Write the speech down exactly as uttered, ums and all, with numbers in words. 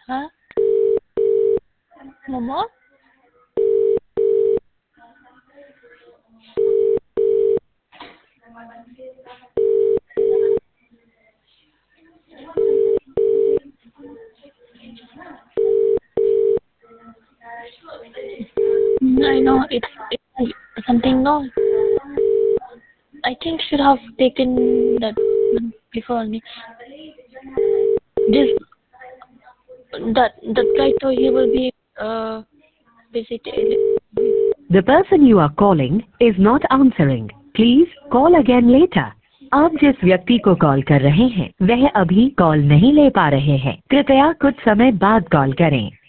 हाँ momo I know it's, it's something no. I think should have taken that before only. This that that guy told he will be uh basically. The person you are calling is not answering. Please call again later. आप जिस व्यक्ति को call कर रहे हैं वह अभी call नहीं ले पा रहे हैं। कृपया कुछ समय बाद कॉल करें।